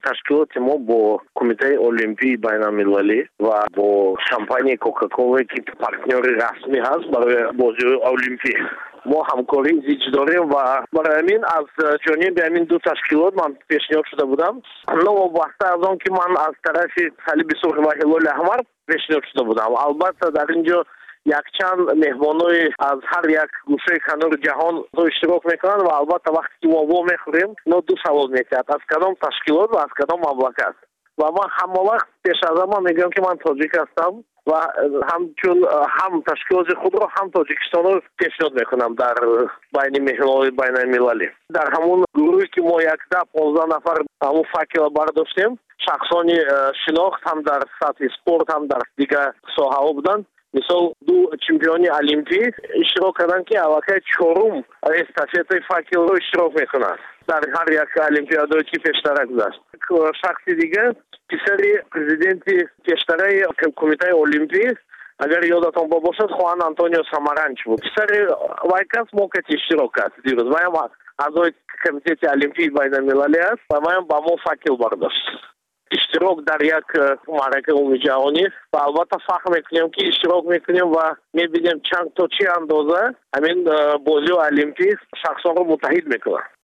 ташкилоти мо бо Кумитаи Олимпии Байналмилалӣ ва бо компанияи Кока-Кола ки партнёри расмӣ ҳаст барои бозиҳои Олимпӣ мо ҳамкорӣ зич дорем ва барои ҳамин аз ҷониби ҳамин ду ташкилот ман пешниҳод шуда будам. Новобаста аз он ки ман аз тарафи Салиби Сурх ва Ҳилоли Аҳмар пешниҳод шуда будам. Албатта дар ин ҷо якчанд меҳмонои аз ҳар як гӯшаи канори ҷаҳон иштирок мекунанд ва албатта вақте ки мо вомехӯрем ино ду савол мекунад аз кадом ташкилот ва аз кадом мамлакат. Ва ман ҳамавақт пеш аз ҳама мегӯям ки ман тоҷик ҳастам ва ҳамчун ҳам ташкилоти худро ҳам Тоҷикистонро пешниҳод мекунам дар байни меҳмонои байналмилалӣ. Дар ҳамун гурӯҳе ки мо 10-15 нафар ҳамун факела бардоштем, шахсони шинохт ҳам дар сатҳи спорт ҳам дар дигар соҳаҳо буданд. Мисол ду чемпиони олимпӣ иштирок карданд ки аллакай чорум эстафетаи факелро иштирок мекунанд дар ҳар як олимпиадое ки пештара гузашт. Шахси дигар писари президенти пештараи Кумитаи Олимпӣ, агар ёдатон бошад, Хуан Антонио Самаранч буд. Писари вайкас мокати иштирок кард дирӯз. Ваям аъзои комитети олимпии байналмилалӣ аст ва ваям ба мо факел бардошт. иштирок дар як маърака умумиҷаҳонӣ ва албатта фахр мекунем ки иштирок мекунем ва мебинем чанд то чӣ андоза ҳамин бозиҳои олимпӣ шахсонро муттаҳид мекунад.